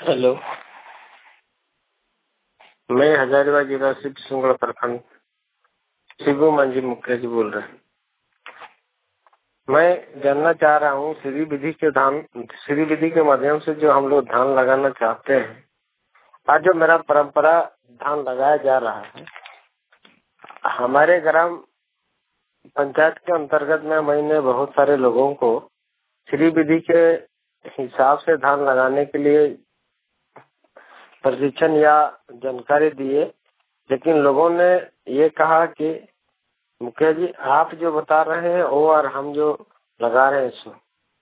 Hello, मैं हजारीबाग जिला से सिंगड़ प्रखंड शिबू मांझी मुखिया जी बोल रहे हैं। मैं जानना चाह रहा हूँ श्री विधि के माध्यम से जो हम लोग धान लगाना चाहते हैं, आज जो मेरा परंपरा धान लगाया जा रहा है, हमारे ग्राम पंचायत के अंतर्गत में मैंने बहुत सारे लोगों को श्री विधि के हिसाब से धान लगाने के लिए प्रशिक्षण या जानकारी दिए, लेकिन लोगों ने ये कहा कि मुखिया जी आप जो बता रहे हैं वो और हम जो लगा रहे हैं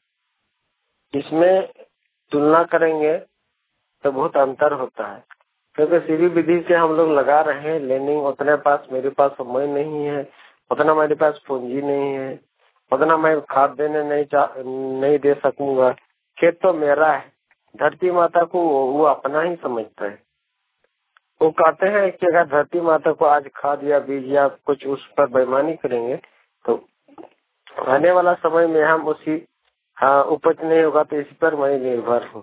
इसमें तुलना करेंगे तो बहुत अंतर होता है, क्योंकि श्री विधि से हम लोग लगा रहे हैं, लेकिन उतने पास मेरे पास समय नहीं है, उतना मेरे पास पूंजी नहीं है, उतना मैं खाद देने नहीं दे सकूंगा। खेत तो मेरा है, धरती माता को वो अपना ही समझता है। वो कहते हैं कि अगर धरती माता को आज खाद या बीज या कुछ उस पर बेईमानी करेंगे तो आने वाला समय में हम उसी उपज नहीं होगा, तो इस पर मैं निर्भर हूँ।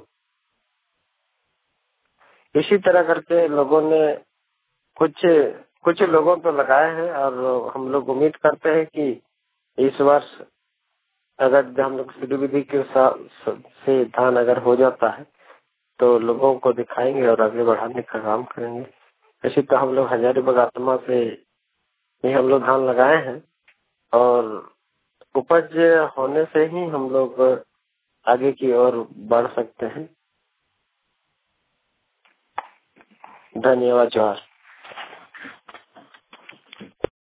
इसी तरह करके लोगों ने कुछ लोगों तो लगाए हैं, और हम लोग उम्मीद करते हैं कि इस वर्ष अगर हम लोग श्री विधि के से धान अगर हो जाता है तो लोगों को दिखाएंगे और आगे बढ़ाने का काम करेंगे। ऐसे तो हम लोग हजारीबाग आत्मा से ही हम लोग धान लगाए हैं, और उपज होने से ही हम लोग आगे की ओर बढ़ सकते हैं। धन्यवाद। जोहार।